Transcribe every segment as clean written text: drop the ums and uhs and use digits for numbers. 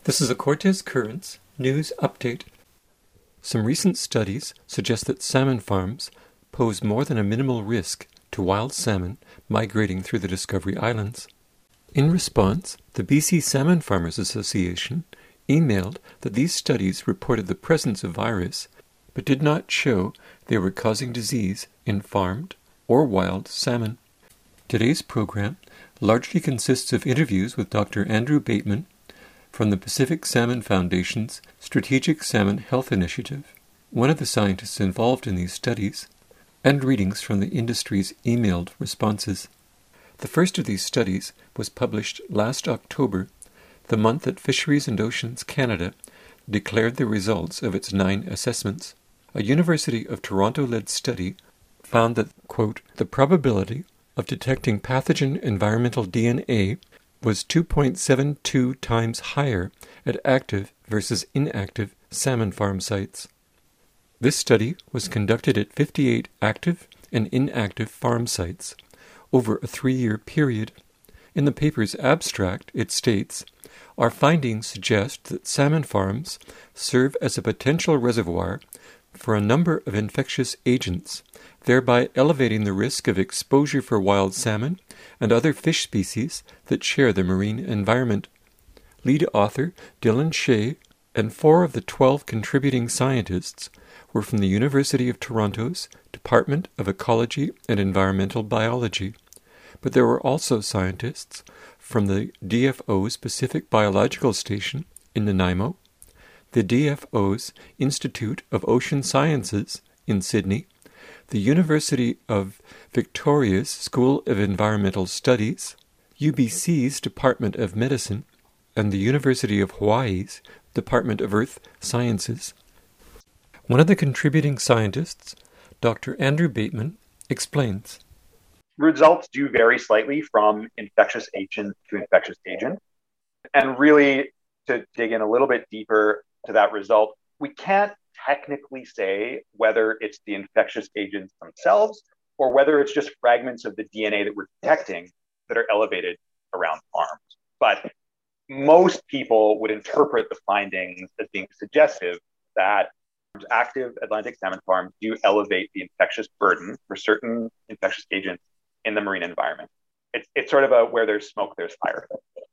This is a Cortes Currents news update. Some recent studies suggest that salmon farms pose more than a minimal risk to wild salmon migrating through the Discovery Islands. In response, the BC Salmon Farmers Association emailed that these studies reported the presence of virus, but did not show they were causing disease in farmed or wild salmon. Today's program largely consists of interviews with Dr. Andrew Bateman from the Pacific Salmon Foundation's Strategic Salmon Health Initiative, one of the scientists involved in these studies, and readings from the industry's emailed responses. The first of these studies was published last October, the month that Fisheries and Oceans Canada declared the results of its 9 assessments. A University of Toronto-led study found that, quote, the probability of detecting pathogen environmental DNA was 2.72 times higher at active versus inactive salmon farm sites. This study was conducted at 58 active and inactive farm sites over a 3-year period. In the paper's abstract, it states, our findings suggest that salmon farms serve as a potential reservoir for a number of infectious agents, thereby elevating the risk of exposure for wild salmon and other fish species that share the marine environment. Lead author Dylan Shea and 4 of the 12 contributing scientists were from the University of Toronto's Department of Ecology and Environmental Biology, but there were also scientists from the DFO's Pacific Biological Station in Nanaimo, the DFO's Institute of Ocean Sciences in Sydney, the University of Victoria's School of Environmental Studies, UBC's Department of Medicine, and the University of Hawaii's Department of Earth Sciences. One of the contributing scientists, Dr. Andrew Bateman, explains. Results do vary slightly from infectious agent to infectious agent. And really, to dig in a little bit deeper to that result, we can't technically say whether it's the infectious agents themselves or whether it's just fragments of the DNA that we're detecting that are elevated around farms. But most people would interpret the findings as being suggestive that active Atlantic salmon farms do elevate the infectious burden for certain infectious agents in the marine environment. It's sort of a where there's smoke, there's fire.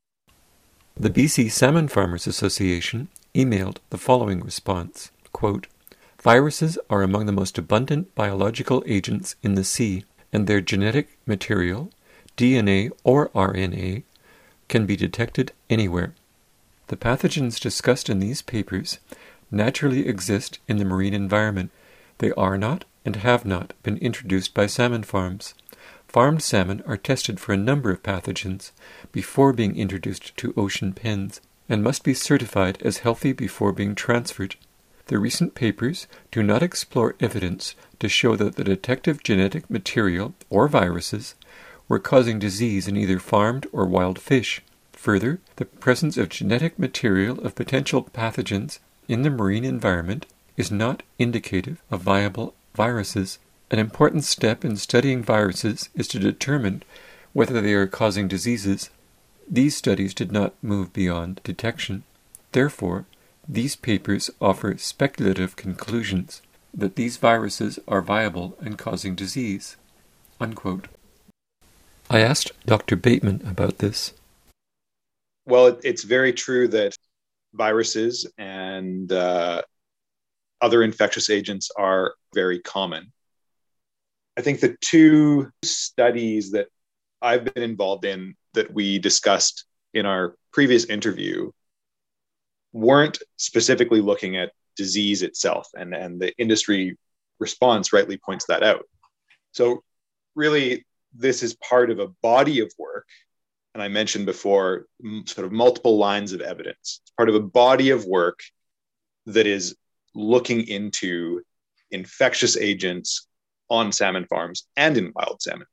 The BC Salmon Farmers Association emailed the following response, quote, viruses are among the most abundant biological agents in the sea, and their genetic material, DNA or RNA, can be detected anywhere. The pathogens discussed in these papers naturally exist in the marine environment. They are not and have not been introduced by salmon farms. Farmed salmon are tested for a number of pathogens before being introduced to ocean pens and must be certified as healthy before being transferred. The recent papers do not explore evidence to show that the detective genetic material or viruses were causing disease in either farmed or wild fish. Further, the presence of genetic material of potential pathogens in the marine environment is not indicative of viable viruses. An important step in studying viruses is to determine whether they are causing diseases. These studies did not move beyond detection. Therefore, these papers offer speculative conclusions that these viruses are viable and causing disease. Unquote. I asked Dr. Bateman about this. Well, it's very true that viruses and other infectious agents are very common. I think the 2 studies that I've been involved in that we discussed in our previous interview weren't specifically looking at disease itself, and the industry response rightly points that out. So really, this is part of a body of work, and I mentioned before, sort of multiple lines of evidence. It's part of a body of work that is looking into infectious agents on salmon farms and in wild salmon.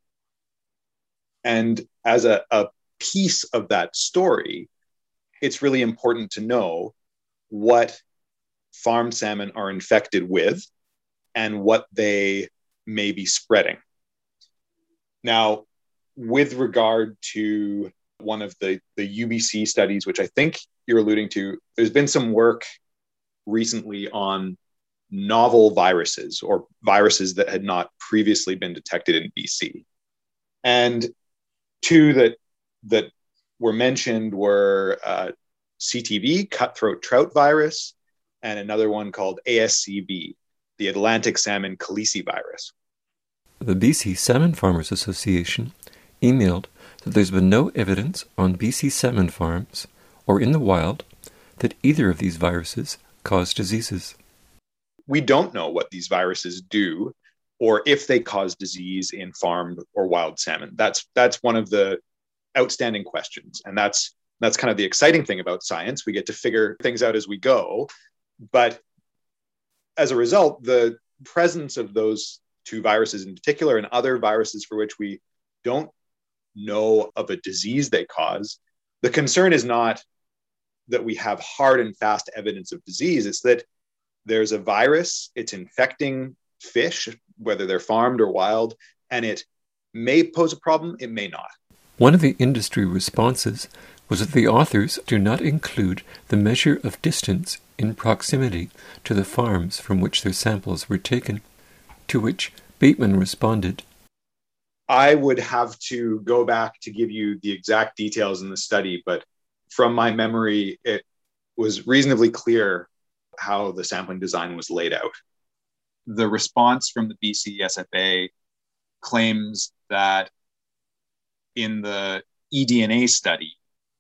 And as a piece of that story, it's really important to know what farmed salmon are infected with and what they may be spreading. Now, with regard to one of the UBC studies, which I think you're alluding to, there's been some work recently on novel viruses or viruses that had not previously been detected in BC. And two that were mentioned were CTV, cutthroat trout virus, and another one called ASCV, the Atlantic salmon calicivirus. The BC Salmon Farmers Association emailed that there's been no evidence on BC salmon farms or in the wild that either of these viruses cause diseases. We don't know what these viruses do or if they cause disease in farmed or wild salmon. That's one of the outstanding questions. And that's kind of the exciting thing about science. We get to figure things out as we go. But as a result, the presence of those two viruses in particular and other viruses for which we don't know of a disease they cause, the concern is not that we have hard and fast evidence of disease. It's that there's a virus, it's infecting fish, whether they're farmed or wild, and it may pose a problem, it may not. One of the industry responses was that the authors do not include the measure of distance in proximity to the farms from which their samples were taken, to which Bateman responded, I would have to go back to give you the exact details in the study, but from my memory, it was reasonably clear how the sampling design was laid out. The response from the BC SFA claims that in the eDNA study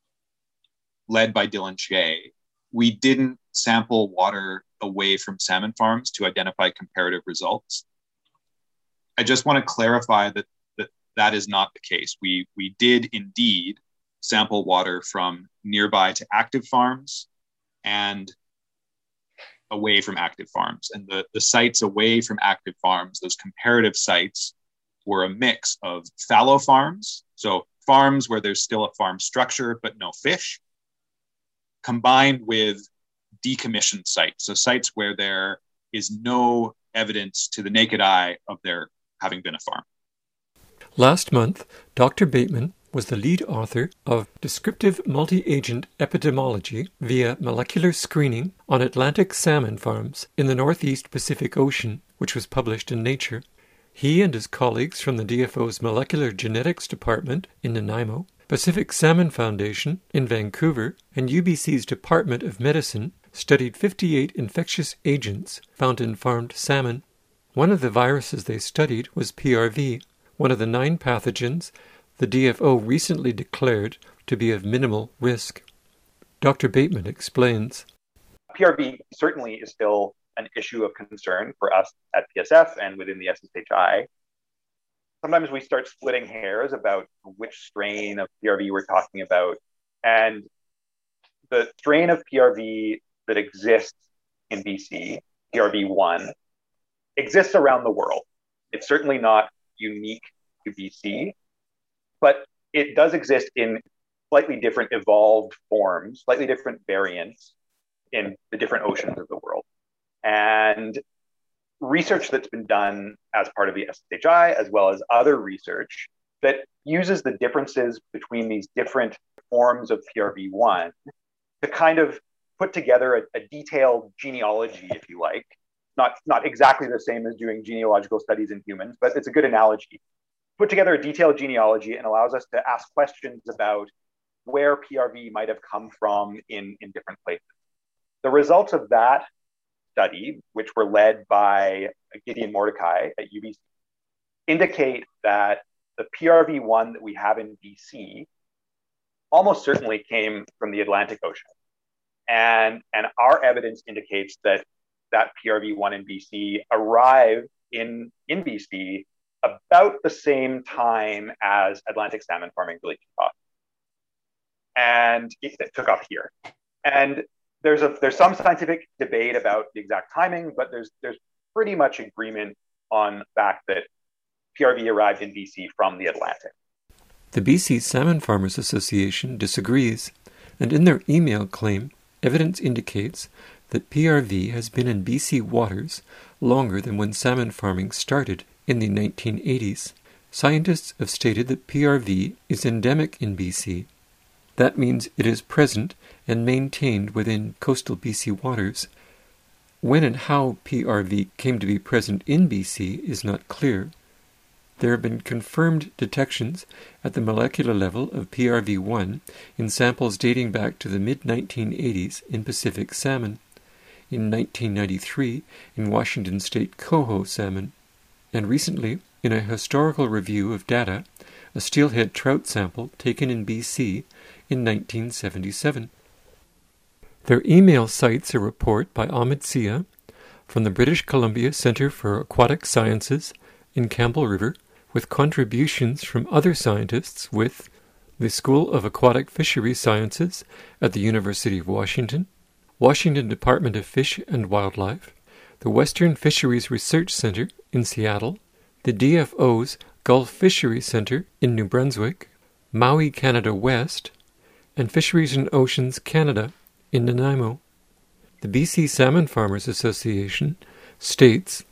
led by Dylan Shea, we didn't sample water away from salmon farms to identify comparative results. I just want to clarify that is not the case. We did indeed sample water from nearby to active farms and away from active farms. And the sites away from active farms, those comparative sites, were a mix of fallow farms, so farms where there's still a farm structure but no fish, combined with decommissioned sites, so sites where there is no evidence to the naked eye of there having been a farm. Last month, Dr. Bateman was the lead author of Descriptive Multi-Agent Epidemiology via Molecular Screening on Atlantic Salmon Farms in the Northeast Pacific Ocean, which was published in Nature. He and his colleagues from the DFO's Molecular Genetics Department in Nanaimo, Pacific Salmon Foundation in Vancouver, and UBC's Department of Medicine studied 58 infectious agents found in farmed salmon. One of the viruses they studied was PRV, one of the 9 pathogens the DFO recently declared to be of minimal risk. Dr. Bateman explains. PRV certainly is still an issue of concern for us at PSF and within the SSHI. Sometimes we start splitting hairs about which strain of PRV we're talking about. And the strain of PRV that exists in BC, PRV1, exists around the world. It's certainly not unique to BC, but it does exist in slightly different evolved forms, slightly different variants in the different oceans of the world. And research that's been done as part of the SSHI, as well as other research that uses the differences between these different forms of PRV1 to kind of put together a detailed genealogy, if you like. Not exactly the same as doing genealogical studies in humans, but it's a good analogy. Put together a detailed genealogy and allows us to ask questions about where PRV might have come from in different places. The results of that study, which were led by Gideon Mordecai at UBC, indicate that the PRV1 that we have in BC almost certainly came from the Atlantic Ocean. And our evidence indicates that PRV1 in BC arrived in BC about the same time as Atlantic salmon farming really took off. And it took off here. And there's some scientific debate about the exact timing, but there's pretty much agreement on the fact that PRV arrived in BC from the Atlantic. The BC Salmon Farmers Association disagrees, and in their email claim, evidence indicates that PRV has been in BC waters longer than when salmon farming started in the 1980s. Scientists have stated that PRV is endemic in BC That means it is present and maintained within coastal BC waters. When and how PRV came to be present in BC is not clear. There have been confirmed detections at the molecular level of PRV1 in samples dating back to the mid-1980s in Pacific salmon, in 1993 in Washington state coho salmon, and recently, in a historical review of data, a steelhead trout sample taken in BC in 1977. Their email cites a report by Ahmed Sia from the British Columbia Centre for Aquatic Sciences in Campbell River, with contributions from other scientists with the School of Aquatic Fisheries Sciences at the University of Washington, Washington Department of Fish and Wildlife, the Western Fisheries Research Center in Seattle, the DFO's Gulf Fisheries Center in New Brunswick, Maui Canada West, and Fisheries and Oceans Canada in Nanaimo. The BC Salmon Farmers Association states,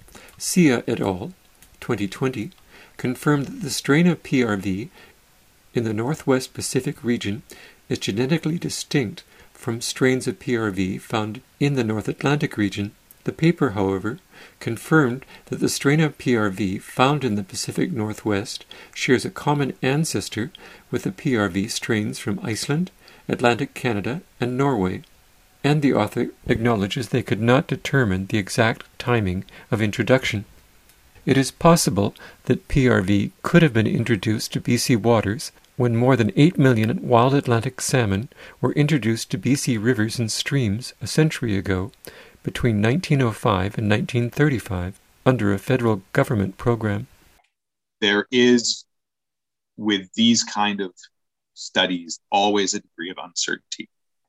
Sia et al., 2020, confirmed that the strain of PRV in the Northwest Pacific region is genetically distinct from strains of PRV found in the North Atlantic region. The paper, however, confirmed that the strain of PRV found in the Pacific Northwest shares a common ancestor with the PRV strains from Iceland, Atlantic Canada, and Norway, and the author acknowledges they could not determine the exact timing of introduction. It is possible that PRV could have been introduced to BC waters when more than 8 million wild Atlantic salmon were introduced to BC rivers and streams a century ago, between 1905 and 1935, under a federal government program. There is, with these kind of studies, always a degree of uncertainty.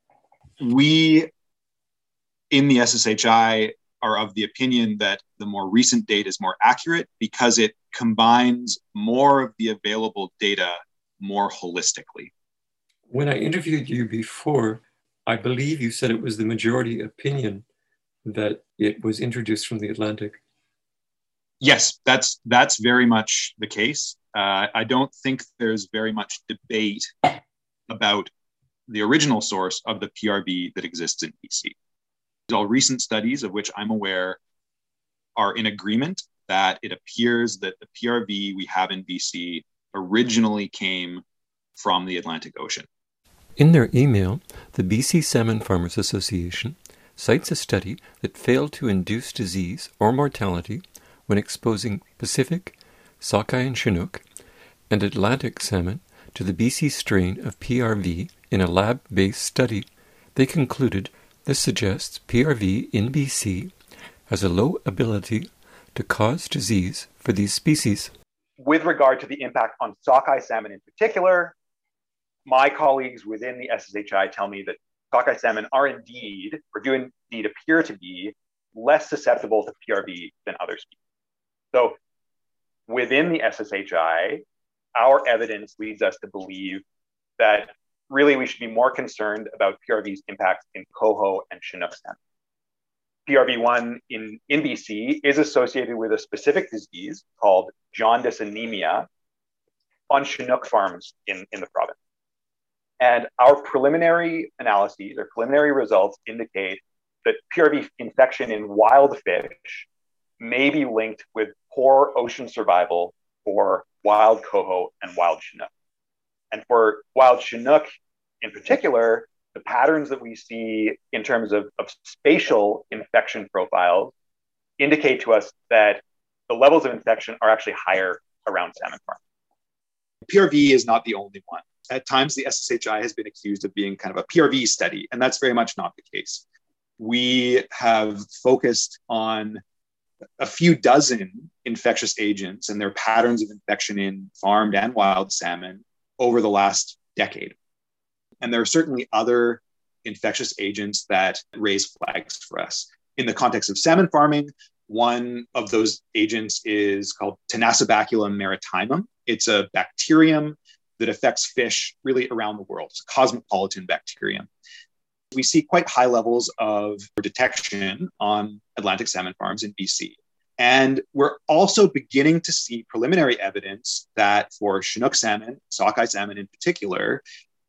We, in the SSHI, are of the opinion that the more recent data is more accurate because it combines more of the available data more holistically. When I interviewed you before, I believe you said it was the majority opinion that it was introduced from the Atlantic. Yes, that's very much the case. I don't think there's very much debate about the original source of the PRV that exists in BC. All recent studies of which I'm aware are in agreement that it appears that the PRV we have in BC originally came from the Atlantic Ocean. In their email, the BC Salmon Farmers Association cites a study that failed to induce disease or mortality when exposing Pacific, sockeye and Chinook, and Atlantic salmon to the BC strain of PRV in a lab-based study. They concluded this suggests PRV in BC has a low ability to cause disease for these species. With regard to the impact on sockeye salmon in particular, my colleagues within the SSHI tell me that sockeye salmon are indeed, or do indeed appear to be, less susceptible to PRV than other species. So within the SSHI, our evidence leads us to believe that really we should be more concerned about PRV's impacts in coho and Chinook salmon. PRV1 in BC is associated with a specific disease called jaundice anemia on Chinook farms in the province. And our preliminary analyses or preliminary results indicate that PRV infection in wild fish may be linked with poor ocean survival for wild coho and wild Chinook. And for wild Chinook in particular, the patterns that we see in terms of spatial infection profiles indicate to us that the levels of infection are actually higher around salmon farms. PRV is not the only one. At times, the SSHI has been accused of being kind of a PRV study, and that's very much not the case. We have focused on a few dozen infectious agents and their patterns of infection in farmed and wild salmon over the last decade. And there are certainly other infectious agents that raise flags for us. In the context of salmon farming, one of those agents is called Tenacibaculum maritimum. It's a bacterium that affects fish really around the world. It's a cosmopolitan bacterium. We see quite high levels of detection on Atlantic salmon farms in BC. And we're also beginning to see preliminary evidence that for Chinook salmon, sockeye salmon in particular,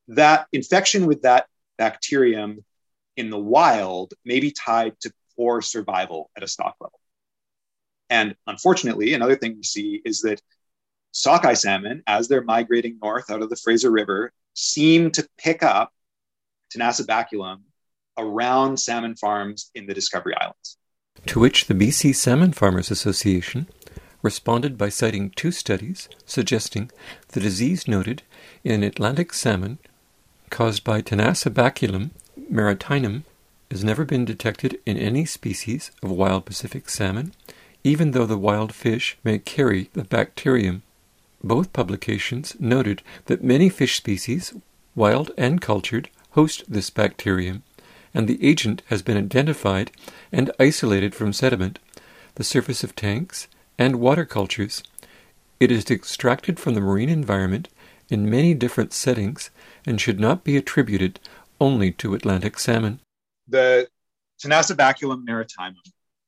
that infection with that bacterium in the wild may be tied to poor survival at a stock level. And unfortunately, another thing we see is that sockeye salmon, as they're migrating north out of the Fraser River, seem to pick up Tenacibaculum around salmon farms in the Discovery Islands. To which the BC Salmon Farmers Association responded by citing 2 studies suggesting the disease noted in Atlantic salmon caused by Tenacibaculum maritimum has never been detected in any species of wild Pacific salmon, even though the wild fish may carry the bacterium. Both publications noted that many fish species, wild and cultured, host this bacterium, and the agent has been identified and isolated from sediment, the surface of tanks, and water cultures. It is extracted from the marine environment in many different settings and should not be attributed only to Atlantic salmon. The Tenacibaculum maritimum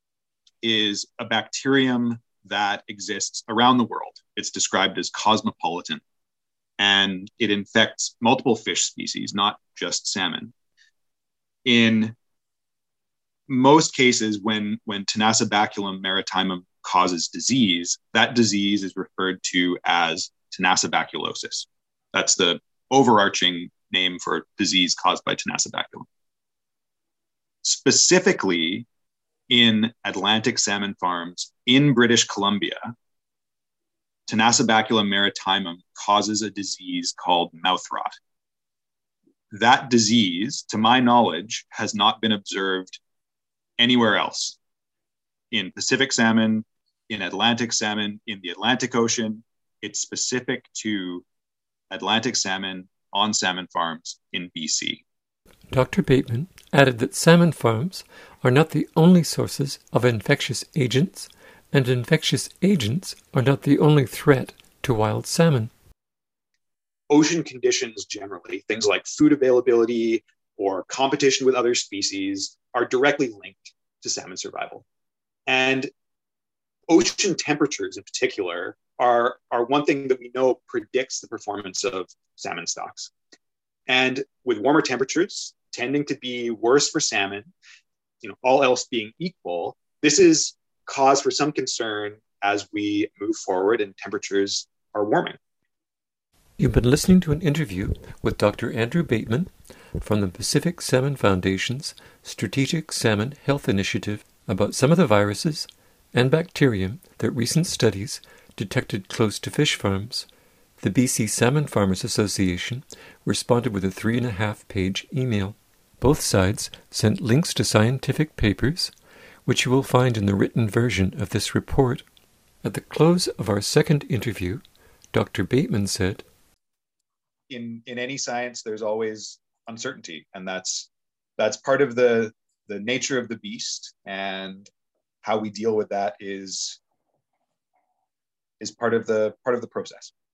is a bacterium that exists around the world. It's described as cosmopolitan, and it infects multiple fish species, not just salmon. In most cases, when Tenacibaculum maritimum causes disease, that disease is referred to as tenacibaculosis. That's the overarching name for disease caused by Tenacibaculum. Specifically, in Atlantic salmon farms in British Columbia, Tenacibaculum maritimum causes a disease called mouth rot. That disease, to my knowledge, has not been observed anywhere else. In Pacific salmon, in Atlantic salmon, in the Atlantic Ocean, it's specific to Atlantic salmon on salmon farms in BC. Dr. Bateman added that salmon farms are not the only sources of infectious agents, and infectious agents are not the only threat to wild salmon. Ocean conditions generally, things like food availability or competition with other species, are directly linked to salmon survival. And ocean temperatures in particular are one thing that we know predicts the performance of salmon stocks. And with warmer temperatures tending to be worse for salmon, all else being equal, this is cause for some concern as we move forward and temperatures are warming. You've been listening to an interview with Dr. Andrew Bateman from the Pacific Salmon Foundation's Strategic Salmon Health Initiative about some of the viruses and bacterium that recent studies detected close to fish farms. The BC Salmon Farmers Association responded with a 3.5-page email. Both sides sent links to scientific papers, which you will find in the written version of this report. At the close of our second interview, Dr. Bateman said, In any science, there's always uncertainty, and that's part of the nature of the beast, and how we deal with that is part of the process.